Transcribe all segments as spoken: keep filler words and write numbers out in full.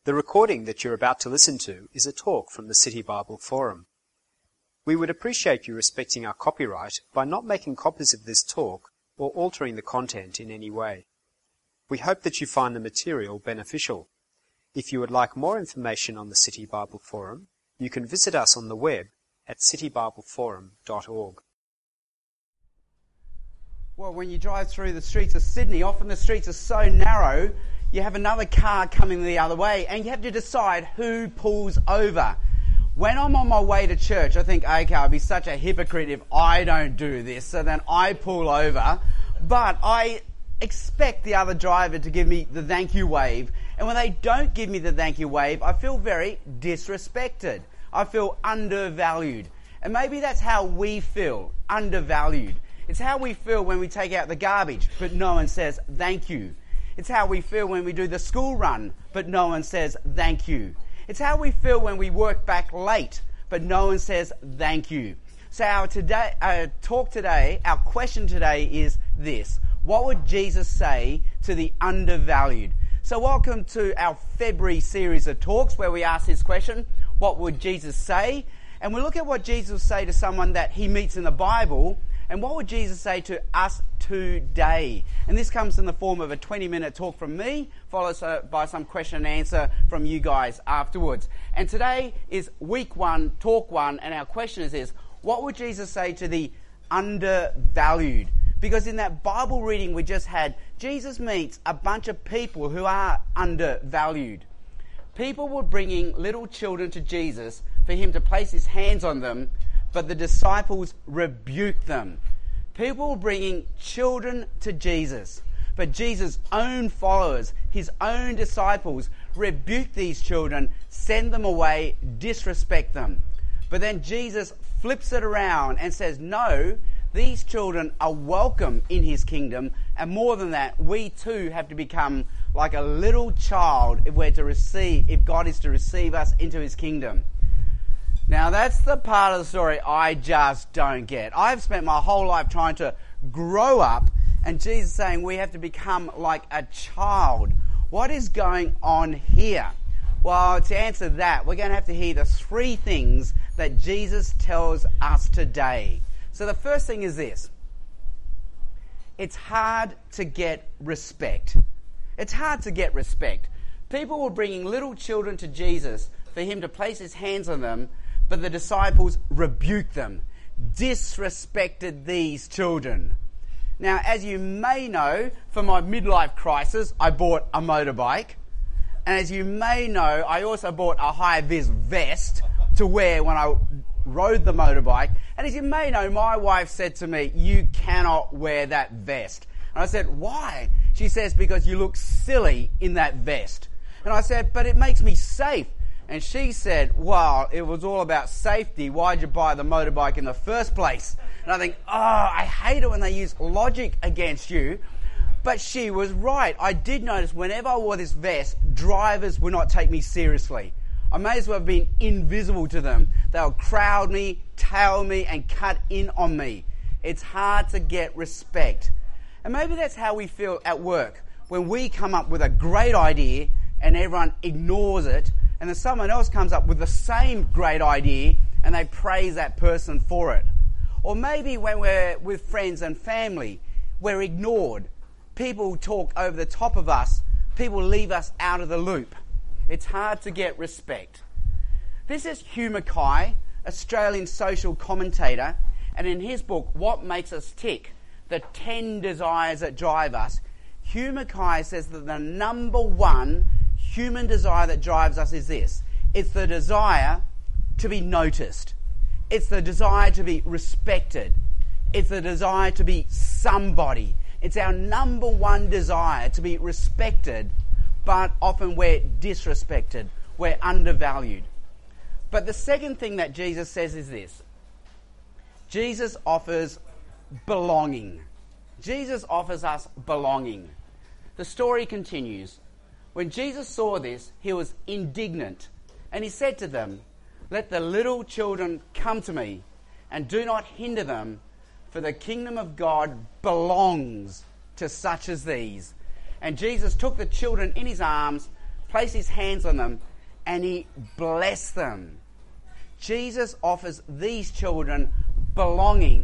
The recording that you're about to listen to is a talk from the City Bible Forum. We would appreciate you respecting our copyright by not making copies of this talk or altering the content in any way. We hope that you find the material beneficial. If you would like more information on the City Bible Forum, you can visit us on the web at city bible forum dot org. Well, when you drive through the streets of Sydney, often the streets are so narrow, you have another car coming the other way, and you have to decide who pulls over. When I'm on my way to church, I think, okay, I'd be such a hypocrite if I don't do this, so then I pull over. But I expect the other driver to give me the thank you wave, and when they don't give me the thank you wave, I feel very disrespected. I feel undervalued. And maybe that's how we feel, undervalued. It's how we feel when we take out the garbage, but no one says thank you. It's how we feel when we do the school run, but no one says thank you. It's how we feel when we work back late, but no one says thank you. So our today, our talk today, our question today is this: what would Jesus say to the undervalued? So welcome to our February series of talks where we ask this question: what would Jesus say? And we look at what Jesus would say to someone that he meets in the Bible, and what would Jesus say to us today? And this comes in the form of a twenty-minute talk from me, followed by some question and answer from you guys afterwards. And today is week one, talk one, and our question is this: what would Jesus say to the undervalued? Because in that Bible reading we just had, Jesus meets a bunch of people who are undervalued. People were bringing little children to Jesus for him to place his hands on them, but the disciples rebuked them. People were bringing children to Jesus, but Jesus' own followers, his own disciples, rebuked these children, send them away, disrespect them. But then Jesus flips it around and says, no, these children are welcome in his kingdom, and more than that, we too have to become like a little child if we're to receive, if God is to receive us into his kingdom. Now that's the part of the story I just don't get. I've spent my whole life trying to grow up, and Jesus saying we have to become like a child. What is going on here? Well, to answer that, we're going to have to hear the three things that Jesus tells us today. So the first thing is this: it's hard to get respect. It's hard to get respect. People were bringing little children to Jesus for him to place his hands on them, but the disciples rebuked them, disrespected these children. Now, as you may know, for my midlife crisis, I bought a motorbike. And as you may know, I also bought a high-vis vest to wear when I rode the motorbike. And as you may know, my wife said to me, you cannot wear that vest. And I said, why? She says, because you look silly in that vest. And I said, but it makes me safe. And she said, well, it was all about safety. Why'd you buy the motorbike in the first place? And I think, oh, I hate it when they use logic against you. But she was right. I did notice whenever I wore this vest, drivers would not take me seriously. I may as well have been invisible to them. They would crowd me, tail me, and cut in on me. It's hard to get respect. And maybe that's how we feel at work, when we come up with a great idea and everyone ignores it, and then someone else comes up with the same great idea and they praise that person for it. Or maybe when we're with friends and family, we're ignored. People talk over the top of us. People leave us out of the loop. It's hard to get respect. This is Hugh Mackay, Australian social commentator, and in his book, What Makes Us Tick? The ten Desires That Drive Us, Hugh Mackay says that the number one human desire that drives us is this: it's the desire to be noticed. It's the desire to be respected. It's the desire to be somebody. It's our number one desire to be respected, but often we're disrespected. We're undervalued. But the second thing that Jesus says is this: Jesus offers belonging. Jesus offers us belonging. The story continues. When Jesus saw this, he was indignant, and he said to them, "Let the little children come to me, and do not hinder them, for the kingdom of God belongs to such as these." And Jesus took the children in his arms, placed his hands on them, and he blessed them. Jesus offers these children belonging.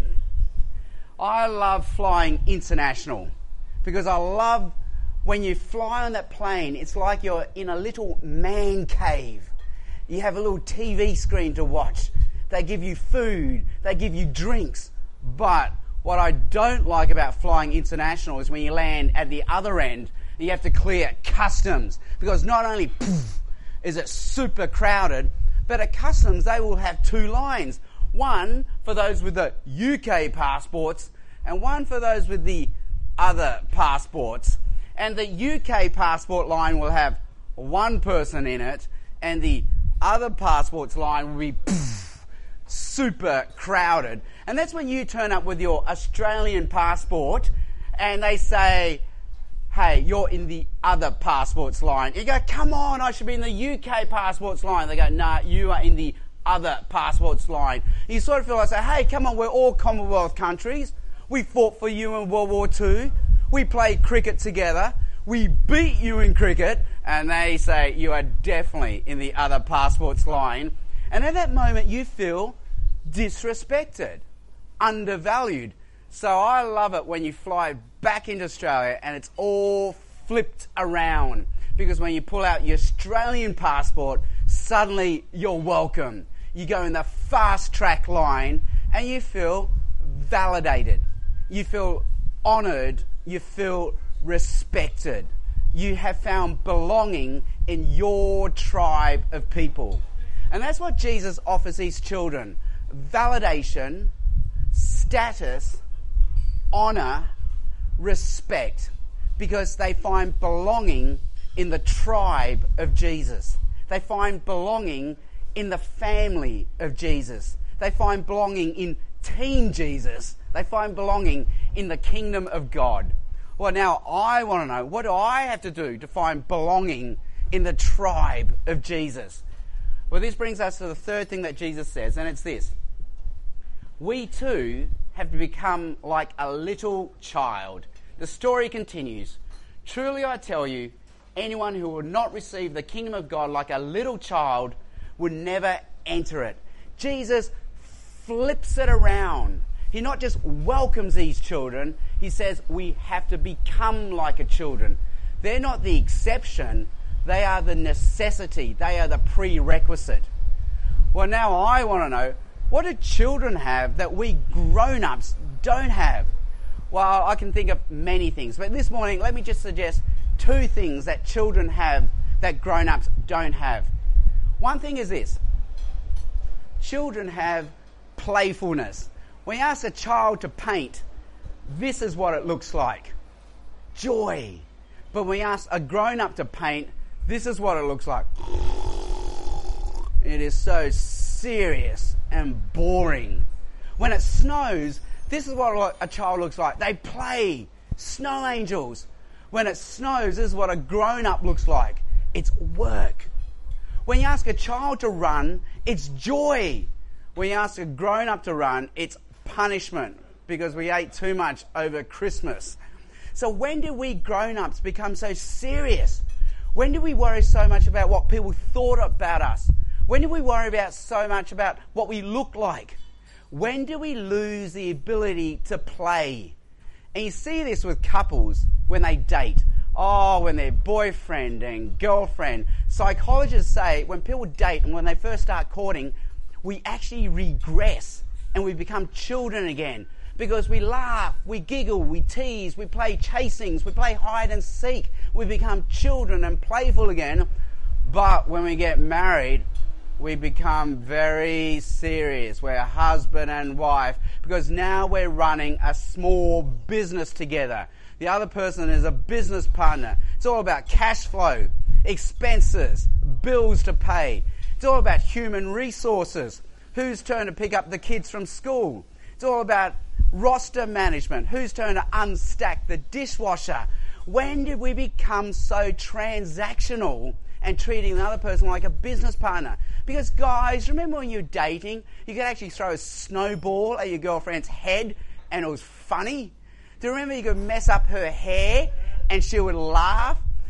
I love flying international because I love when you fly on that plane, it's like you're in a little man cave. You have a little T V screen to watch. They give you food, they give you drinks. But what I don't like about flying international is when you land at the other end, you have to clear customs. Because not only poof, is it super crowded, but at customs they will have two lines. One for those with the U K passports and one for those with the other passports. And the U K passport line will have one person in it, and the other passports line will be poof, super crowded. And that's when you turn up with your Australian passport and they say, hey, you're in the other passports line. You go, come on, I should be in the U K passports line. They go, nah, you are in the other passports line. You sort of feel like, say, hey, come on, we're all Commonwealth countries. We fought for you in World War Two. We played cricket together. We beat you in cricket. And they say, you are definitely in the other passports line. And at that moment, you feel disrespected, undervalued. So I love it when you fly back into Australia and it's all flipped around. Because when you pull out your Australian passport, suddenly you're welcome. You go in the fast track line and you feel validated. You feel honoured. You feel respected. You have found belonging in your tribe of people. And that's what Jesus offers these children. Validation, status, honour, respect. Because they find belonging in the tribe of Jesus. They find belonging in the family of Jesus. They find belonging in Team Jesus. They find belonging in the kingdom of God. Well, now I want to know, what do I have to do to find belonging in the tribe of Jesus? Well, this brings us to the third thing that Jesus says, and it's this. We too have to become like a little child. The story continues. Truly I tell you, anyone who will not receive the kingdom of God like a little child would never enter it. Jesus flips it around. He not just welcomes these children, he says we have to become like a children. They're not the exception, they are the necessity, they are the prerequisite. Well, now I want to know, what do children have that we grown-ups don't have? Well, I can think of many things, but this morning let me just suggest two things that children have that grown-ups don't have. One thing is this. Children have playfulness. When you ask a child to paint, this is what it looks like. Joy. But when you ask a grown-up to paint, this is what it looks like. It is so serious and boring. When it snows, this is what a child looks like. They play. Snow angels. When it snows, this is what a grown-up looks like. It's work. When you ask a child to run, it's joy. When you ask a grown-up to run, it's punishment because we ate too much over Christmas. So when do we grown-ups become so serious? When do we worry so much about what people thought about us? When do we worry about so much about what we look like? When do we lose the ability to play? And you see this with couples when they date. Oh, when they're boyfriend and girlfriend. Psychologists say when people date and when they first start courting, we actually regress and we become children again because we laugh, we giggle, we tease, we play chasings, we play hide and seek. We become children and playful again. But when we get married, we become very serious. We're husband and wife because now we're running a small business together. The other person is a business partner. It's all about cash flow, expenses, bills to pay. It's all about human resources. Whose turn to pick up the kids from school? It's all about roster management. Whose turn to unstack the dishwasher? When did we become so transactional and treating the other person like a business partner? Because guys, remember when you're dating, you could actually throw a snowball at your girlfriend's head and it was funny? Do you remember you could mess up her hair and she would laugh?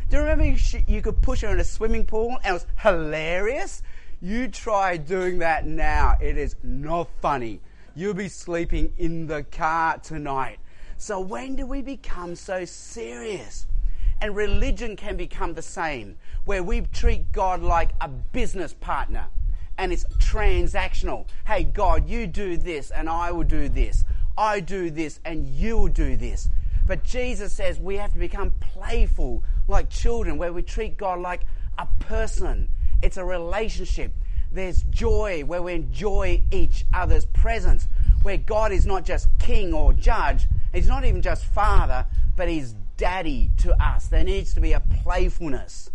Do you remember you, sh- you could push her in a swimming pool and it was hilarious? You try doing that now. It is not funny. You'll be sleeping in the car tonight. So when do we become so serious? And religion can become the same, where we treat God like a business partner. And it's transactional. Hey, God, you do this and I will do this. I do this and you will do this. But Jesus says we have to become playful, like children, where we treat God like a person. It's a relationship. There's joy where we enjoy each other's presence, where God is not just king or judge. He's not even just father, but he's daddy to us. There needs to be a playfulness.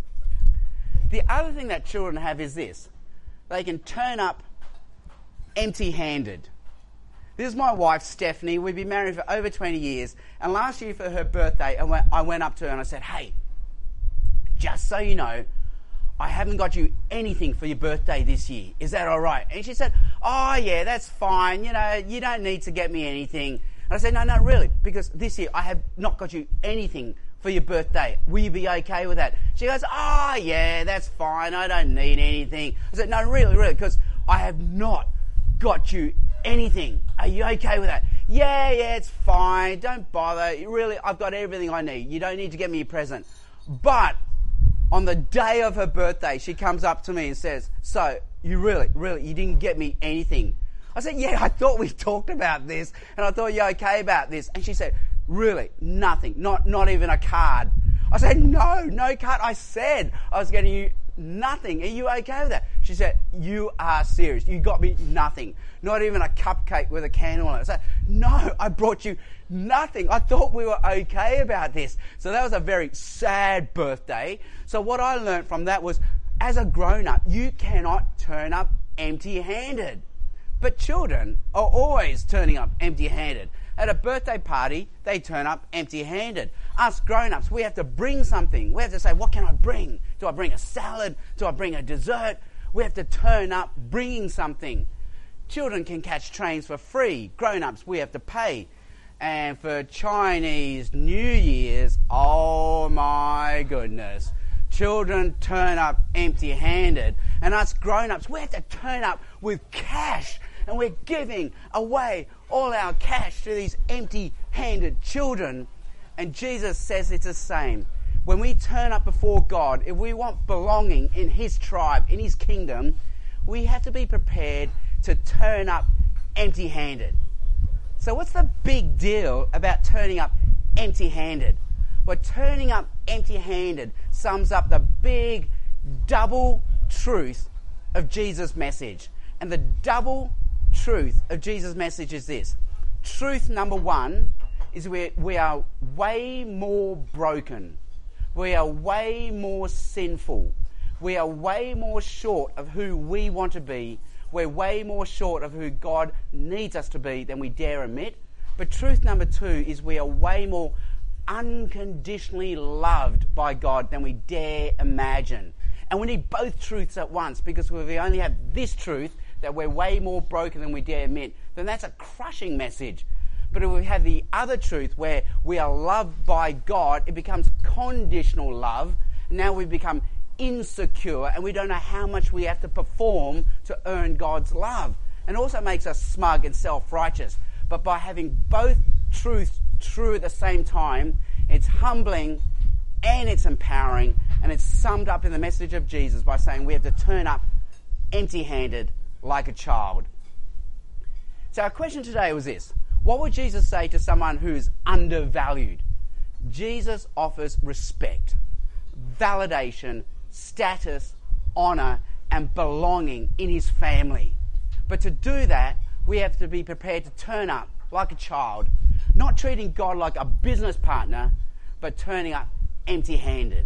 The other thing that children have is this. They can turn up empty-handed. This is my wife, Stephanie. We've been married for over twenty years. And last year for her birthday, I went, I went up to her and I said, hey, just so you know, I haven't got you anything for your birthday this year. Is that all right? And she said, oh, yeah, that's fine. You know, you don't need to get me anything. And I said, no, no, really, because this year I have not got you anything for your birthday. Will you be okay with that? She goes, oh, yeah, that's fine. I don't need anything. I said, no, really, really, because I have not got you anything. Are you okay with that? Yeah, yeah, it's fine. Don't bother. Really, I've got everything I need. You don't need to get me a present. But on the day of her birthday, she comes up to me and says, so, you really, really, you didn't get me anything? I said, yeah, I thought we talked about this, and I thought you're okay about this. And she said, really, nothing, not not even a card. I said, no, no card. I said I was getting you nothing. Are you okay with that? She said, you are serious. You got me nothing. Not even a cupcake with a candle on it. I said, no, I brought you nothing. I thought we were okay about this. So that was a very sad birthday. So what I learned from that was, as a grown-up, you cannot turn up empty-handed. But children are always turning up empty-handed. At a birthday party, they turn up empty-handed. Us grown-ups, we have to bring something. We have to say, what can I bring? Do I bring a salad? Do I bring a dessert? We have to turn up bringing something. Children can catch trains for free. Grown-ups, we have to pay. And for Chinese New Year's, oh my goodness, children turn up empty-handed. And us grown-ups, we have to turn up with cash. And we're giving away all our cash to these empty-handed children. And Jesus says it's the same. When we turn up before God, if we want belonging in his tribe, in his kingdom, we have to be prepared to turn up empty-handed. So what's the big deal about turning up empty-handed? Well, turning up empty-handed sums up the big double truth of Jesus' message. And the double truth of Jesus' message is this. Truth number one is we we are way more broken. We are way more sinful. We are way more short of who we want to be. We're way more short of who God needs us to be than we dare admit. But truth number two is we are way more unconditionally loved by God than we dare imagine. And we need both truths at once, because if we only have this truth, that we're way more broken than we dare admit, then that's a crushing message. But if we have the other truth where we are loved by God, it becomes conditional love. Now we become insecure and we don't know how much we have to perform to earn God's love. And it also makes us smug and self-righteous. But by having both truths true at the same time, it's humbling and it's empowering, and it's summed up in the message of Jesus by saying we have to turn up empty-handed like a child. So our question today was this. What would Jesus say to someone who's undervalued? Jesus offers respect, validation, status, honor, and belonging in his family. But to do that, we have to be prepared to turn up like a child, not treating God like a business partner, but turning up empty-handed.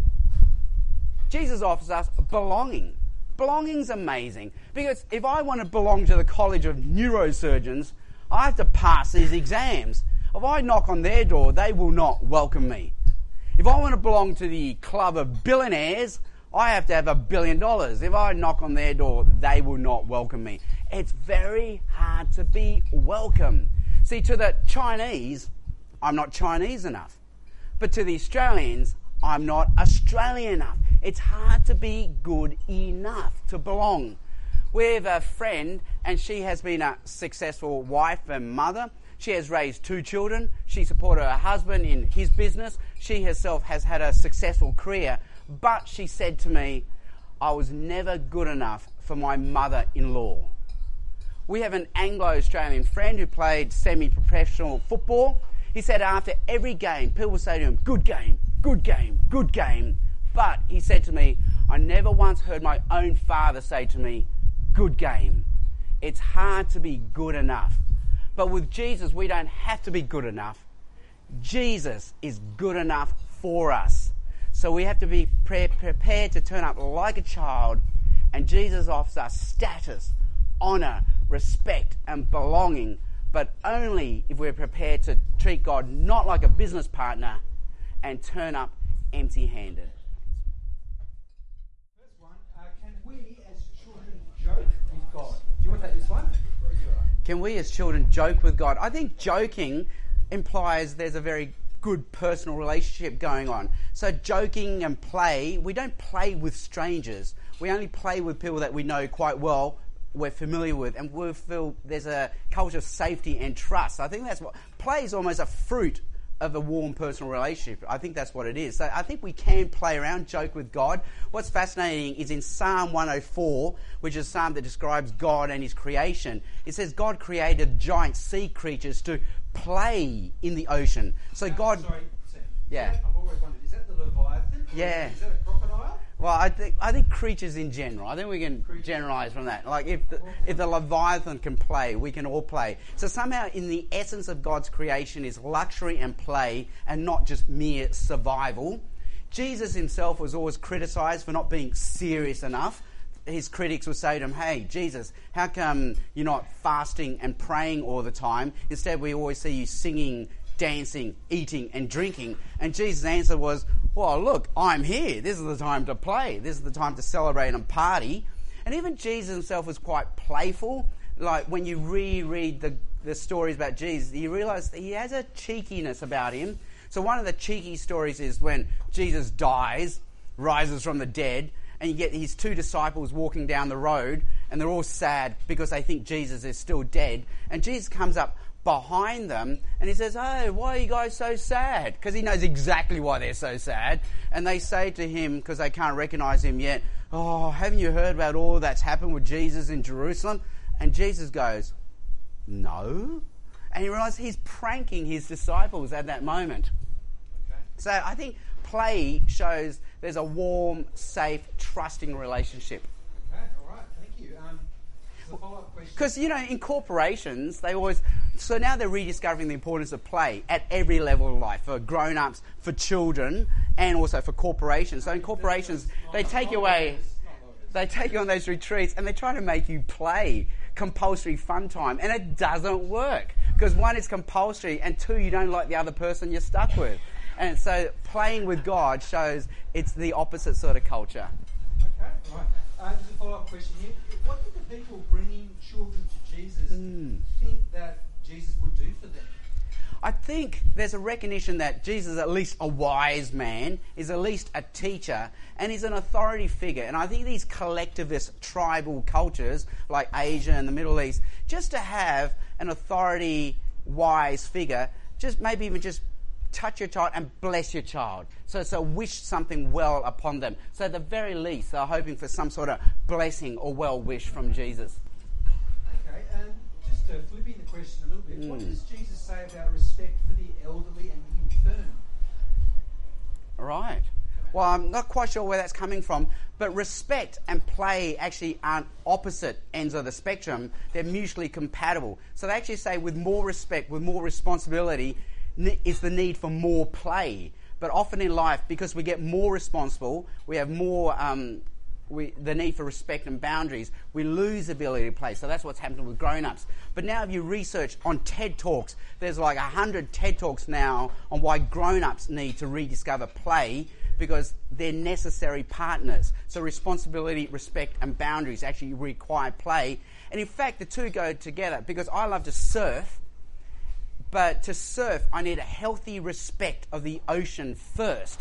Jesus offers us belonging. Belonging's amazing, because if I want to belong to the College of Neurosurgeons, I have to pass these exams. If I knock on their door, they will not welcome me. If I want to belong to the Club of Billionaires, I have to have a billion dollars. If I knock on their door, they will not welcome me. It's very hard to be welcome. See, to the Chinese, I'm not Chinese enough. But to the Australians, I'm not Australian enough. It's hard to be good enough to belong. We have a friend, and she has been a successful wife and mother. She has raised two children. She supported her husband in his business. She herself has had a successful career. But she said to me, I was never good enough for my mother-in-law. We have an Anglo-Australian friend who played semi-professional football. He said after every game, people would say to him, good game, good game, good game. But he said to me, I never once heard my own father say to me, good game. It's hard to be good enough. But with Jesus, we don't have to be good enough. Jesus is good enough for us. So we have to be pre- prepared to turn up like a child, and Jesus offers us status, honour, respect and belonging, but only if we're prepared to treat God not like a business partner and turn up empty-handed. First one, uh, can we as children joke with God? Do you want to take this one? Can we as children joke with God? I think joking implies there's a very good personal relationship going on. So joking and play, we don't play with strangers. We only play with people that we know quite well, we're familiar with, and we feel there's a culture of safety and trust. I think that's what play is, almost a fruit of a warm personal relationship. I think that's what it is. So I think we can play around, joke with God. What's fascinating is in Psalm one oh four, which is a psalm that describes God and his creation, it says God created giant sea creatures to play in the ocean. So God... Sorry, Sam. Yeah. That, I've always wondered, is that the Leviathan? Yeah. Is that a crocodile? Well, I think I think creatures in general. I think we can generalise from that. Like if the, if the Leviathan can play, we can all play. So somehow, in the essence of God's creation, is luxury and play, and not just mere survival. Jesus himself was always criticised for not being serious enough. His critics would say to him, "Hey, Jesus, how come you're not fasting and praying all the time? Instead, we always see you singing, dancing, eating and drinking." And Jesus' answer was, well, look, I'm here. This is the time to play. This is the time to celebrate and party. And even Jesus himself was quite playful. Like when you reread the, the stories about Jesus, you realise that he has a cheekiness about him. So one of the cheeky stories is when Jesus dies, rises from the dead, and you get his two disciples walking down the road, and they're all sad because they think Jesus is still dead. And Jesus comes up behind them and he says, "Hey, why are you guys so sad?" Because he knows exactly why they're so sad. And they say to him, because they can't recognize him yet, "Oh, haven't you heard about all that's happened with Jesus in Jerusalem?" And Jesus goes, "No." And he realizes he's pranking his disciples at that moment. Okay. So I think play shows there's a warm, safe, trusting relationship. Okay, all right, thank you. Um, there's a follow-up question. Because, you know, in corporations, they always... So now they're rediscovering the importance of play at every level of life, for grown-ups, for children, and also for corporations. So in corporations, they take you away... They take you on those retreats and they try to make you play compulsory fun time, and it doesn't work. Because one, it's compulsory, and two, you don't like the other person you're stuck with. And so playing with God shows it's the opposite sort of culture. Okay, right. Uh, there's a follow-up question here. What did the people bringing children to Jesus Mm. think that Jesus would do for them? I think there's a recognition that Jesus is at least a wise man, is at least a teacher, and is an authority figure. And I think these collectivist tribal cultures, like Asia and the Middle East, just to have an authority wise figure, just maybe even just touch your child and bless your child. So, so wish something well upon them. So at the very least, they're hoping for some sort of blessing or well wish from Jesus. Okay, and just uh, flipping the question a little bit, Mm. what does Jesus say about respect for the elderly and the infirm? Right. Well, I'm not quite sure where that's coming from, but respect and play actually aren't opposite ends of the spectrum. They're mutually compatible. So they actually say with more respect, with more responsibility, ne- is the need for more play. But often in life, because we get more responsible, we have more... Um, We, the need for respect and boundaries, we lose the ability to play. So that's what's happening with grown-ups. But now if you research on TED Talks, there's like a hundred TED Talks now on why grown-ups need to rediscover play, because they're necessary partners. So responsibility, respect and boundaries actually require play. And in fact, the two go together, because I love to surf, but to surf I need a healthy respect of the ocean first.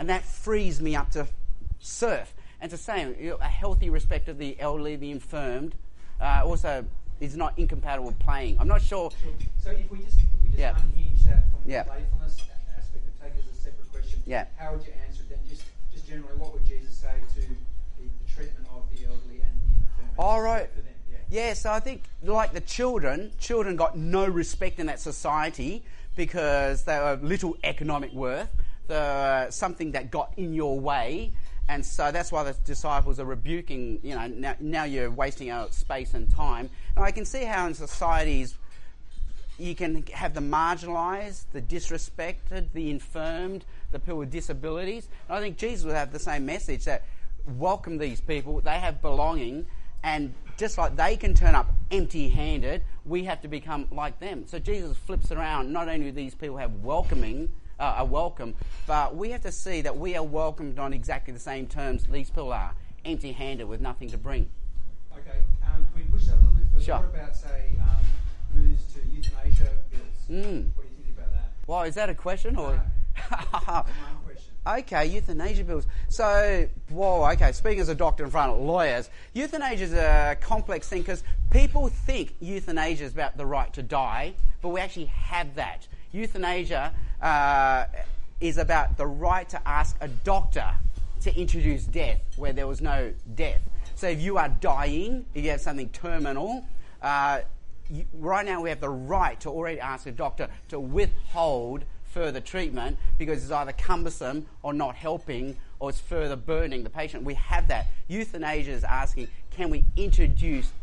And that frees me up to serve. And to say, you know, a healthy respect of the elderly, the infirmed, uh, also is not incompatible with playing. I'm not sure. Sure. So if we just, if we just Yeah. unhinge that from Yeah. the playfulness aspect and take it as a separate question, Yeah. how would you answer it then? Just, just generally, what would Jesus say to the, the treatment of the elderly and the infirm? All right. For them? Yeah. Yeah, so I think, like the children, children got no respect in that society because they were little economic worth. They were something that got in your way. And so that's why the disciples are rebuking, you know, now, now you're wasting our space and time. And I can see how in societies you can have the marginalised, the disrespected, the infirmed, the people with disabilities. And I think Jesus would have the same message, that welcome these people, they have belonging, and just like they can turn up empty-handed, we have to become like them. So Jesus flips around, not only do these people have welcoming, uh, a welcome, but we have to see that we are welcomed on exactly the same terms these people are, empty-handed with nothing to bring. Okay, um, can we push that a little bit further? Sure. What about, say, um, moves to euthanasia bills? Mm. What do you think about that? Well, is that a question or? No. My own question. Okay, euthanasia bills. So, whoa, okay, speaking as a doctor in front of lawyers, euthanasia is a complex thing because people think euthanasia is about the right to die, but we actually have that. Euthanasia uh, is about the right to ask a doctor to introduce death where there was no death. So if you are dying, if you have something terminal, uh, you, right now we have the right to already ask a doctor to withhold further treatment because it's either cumbersome or not helping or it's further burdening the patient. We have that. Euthanasia is asking, can we introduce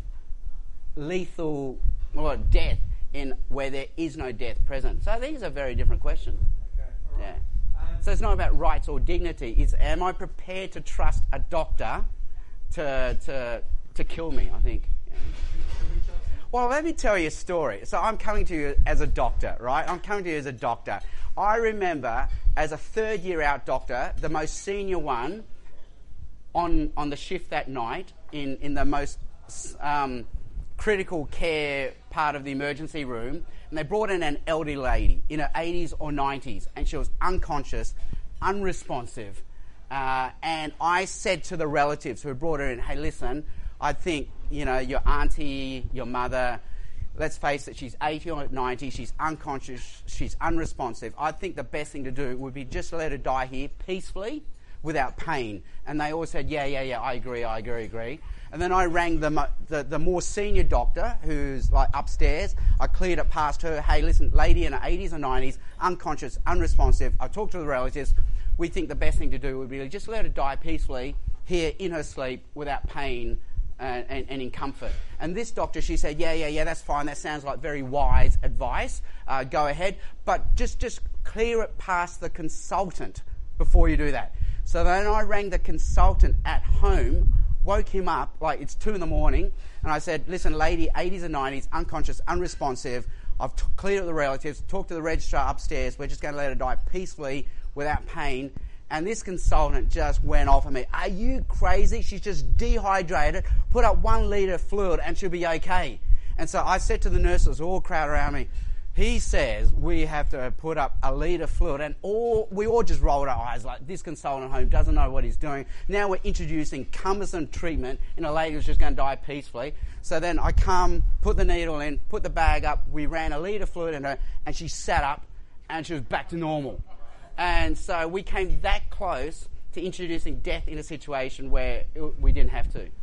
lethal or death in where there is no death present? So I think it's a very different question. Okay, all right. Yeah. Um, So it's not about rights or dignity. It's, am I prepared to trust a doctor to to to kill me, I think. Yeah. Well, let me tell you a story. So I'm coming to you as a doctor, right? I'm coming to you as a doctor. I remember as a third year out doctor, the most senior one on on the shift that night in, in the most um, critical care part of the emergency room, and they brought in an elderly lady in her eighties or nineties, and she was unconscious, unresponsive. Uh, and I said to the relatives who had brought her in, hey, listen, I think, you know, your auntie, your mother, let's face it, she's eighty or ninety, she's unconscious, she's unresponsive. I think the best thing to do would be just to let her die here peacefully without pain. And they all said, yeah, yeah, yeah, I agree, I agree, agree. And then I rang the, the the more senior doctor who's like upstairs. I cleared it past her. Hey, listen, lady in her eighties or nineties, unconscious, unresponsive. I talked to the relatives. We think the best thing to do would be just let her die peacefully here in her sleep without pain and, and, and in comfort. And this doctor, she said, yeah, yeah, yeah, that's fine. That sounds like very wise advice. Uh, go ahead. But just, just clear it past the consultant before you do that. So then I rang the consultant at home, woke him up, like it's two in the morning, and I said, listen, lady, eighties and nineties, unconscious, unresponsive. I've t- cleared up the relatives, talked to the registrar upstairs. We're just going to let her die peacefully without pain. And this consultant just went off on me. Are you crazy? She's just dehydrated. Put up one litre of fluid and she'll be okay. And so I said to the nurses, all crowd around me, he says we have to put up a litre of fluid. And all we all just rolled our eyes like, this consultant at home doesn't know what he's doing. Now we're introducing cumbersome treatment in a lady who's just going to die peacefully. So then I come, put the needle in, put the bag up. We ran a litre of fluid in her and she sat up and she was back to normal. And so we came that close to introducing death in a situation where it, we didn't have to.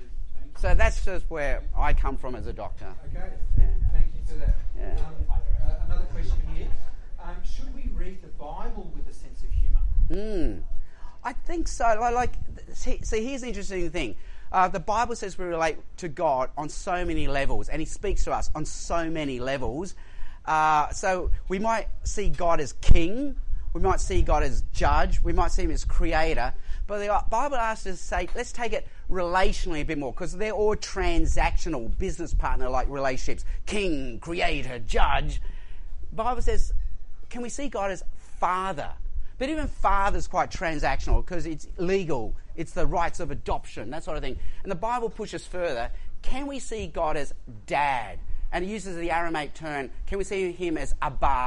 So that's just where I come from as a doctor. Okay, Yeah. thank you for that. Yeah. Um, uh, another question here. Um, should we read the Bible with a sense of humour? Mm. I think so. Like, like see, see, here's the interesting thing. Uh, the Bible says we relate to God on so many levels, and He speaks to us on so many levels. Uh, so we might see God as King. We might see God as judge. We might see Him as creator. But the Bible asks us to say, let's take it relationally a bit more, because they're all transactional, business partner-like relationships. King, creator, judge. The Bible says, can we see God as Father? But even Father's quite transactional, because it's legal. It's the rights of adoption, that sort of thing. And the Bible pushes further. Can we see God as Dad? And it uses the Aramaic term, can we see Him as Abba?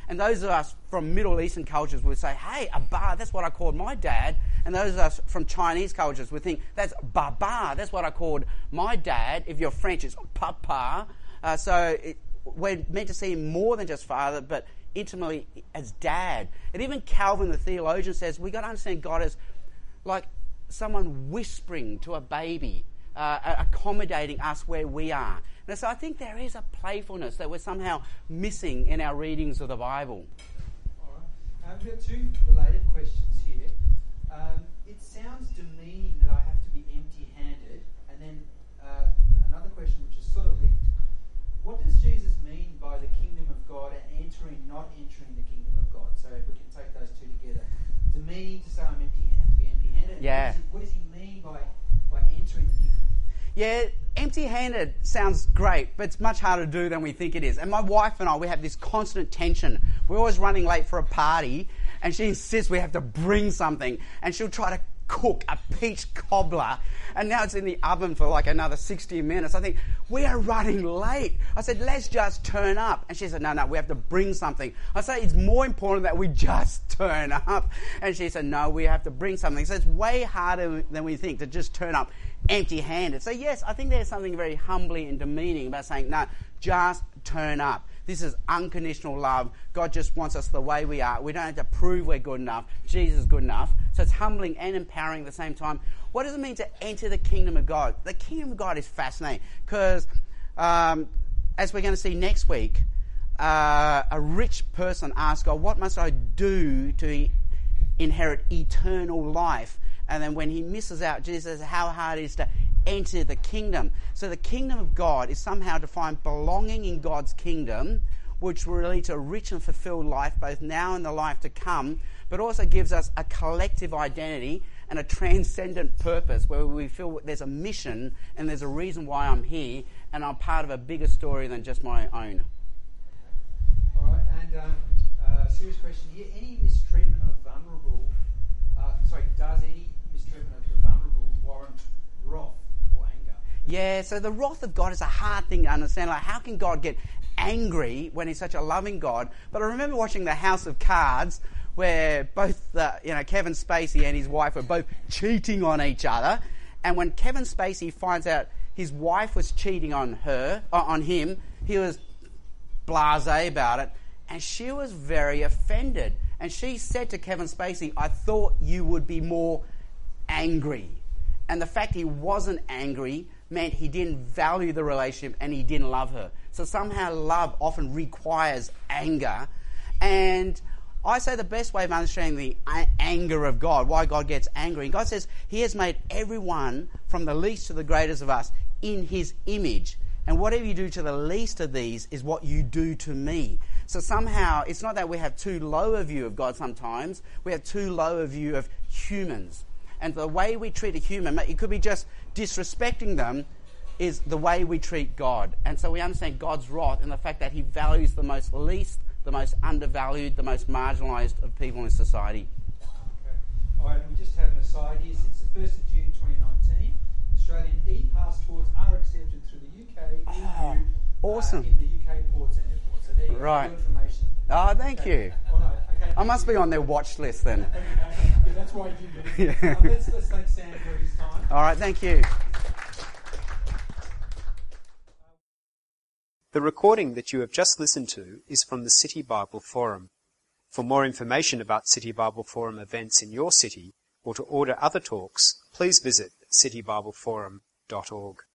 And those of us from Middle Eastern cultures would say, hey, Abba, that's what I called my dad. And those of us from Chinese cultures would think, that's Baba, that's what I called my dad. If you're French, it's Papa. Uh, so it, we're meant to see him more than just father, but intimately as dad. And even Calvin, the theologian, says we've got to understand God as like someone whispering to a baby, uh, accommodating us where we are. And so I think there is a playfulness that we're somehow missing in our readings of the Bible. All right. Um, we've got two related questions here. Um, it sounds demeaning that I have to be empty-handed. And then uh, another question which is sort of linked. What does Jesus mean by the kingdom of God and entering, not entering the kingdom of God? So if we can take those two together. Demeaning to say I'm empty-handed, to be empty-handed. Yeah. What does, he, what does he mean by, by entering the kingdom? Yeah, empty-handed sounds great, but it's much harder to do than we think it is. And my wife and I, we have this constant tension. We're always running late for a party, and she insists we have to bring something, and she'll try to cook a peach cobbler, and now it's in the oven for like another sixty minutes. I think, we are running late. I said, let's just turn up. And she said, no, no, we have to bring something. I said, it's more important that we just turn up. And she said, no, we have to bring something. So it's way harder than we think to just turn up empty-handed. So yes, I think there's something very humbly and demeaning about saying, no, just turn up. This is unconditional love. God just wants us the way we are. We don't have to prove we're good enough. Jesus is good enough. So it's humbling and empowering at the same time. What does it mean to enter the kingdom of God? The kingdom of God is fascinating because, um, as we're going to see next week, uh, a rich person asks God, what must I do to inherit eternal life? And then when he misses out, Jesus says how hard it is to enter the kingdom. So the kingdom of God is somehow to find belonging in God's kingdom, which will lead to a rich and fulfilled life, both now and the life to come, but also gives us a collective identity and a transcendent purpose where we feel there's a mission and there's a reason why I'm here and I'm part of a bigger story than just my own. All right, and um, uh, serious question here. Any mistreatment of vulnerable, uh, sorry, does any mistreatment of the vulnerable warrant wrath or anger? Yeah, so the wrath of God is a hard thing to understand. Like, how can God get angry when he's such a loving God? But I remember watching The House of Cards where both, uh, you know, Kevin Spacey and his wife were both cheating on each other. And when Kevin Spacey finds out his wife was cheating on her, uh, on him, he was blasé about it. And she was very offended. And she said to Kevin Spacey, I thought you would be more angry. And the fact he wasn't angry meant he didn't value the relationship and he didn't love her. So somehow love often requires anger. And I say the best way of understanding the a- anger of God, why God gets angry. And God says he has made everyone, from the least to the greatest of us, in his image. And whatever you do to the least of these is what you do to me. So somehow, it's not that we have too low a view of God sometimes. We have too low a view of humans. And the way we treat a human, it could be just disrespecting them, is the way we treat God. And so we understand God's wrath in the fact that he values the most least, the most undervalued, the most marginalised of people in society. Okay. All right, and we just have an aside here. Since the first of June twenty nineteen, Australian e-passports are accepted through the U K, E U, Oh, awesome. uh, in the U K ports and airports. So there you go, Right. good information. Oh, thank Okay. you. All right, okay. I must be on their watch list then. Yeah, that's why you did it. Yeah. Um, let's, let's thank Sam for his time. All right, thank you. The recording that you have just listened to is from the City Bible Forum. For more information about City Bible Forum events in your city or to order other talks, please visit city bible forum dot org.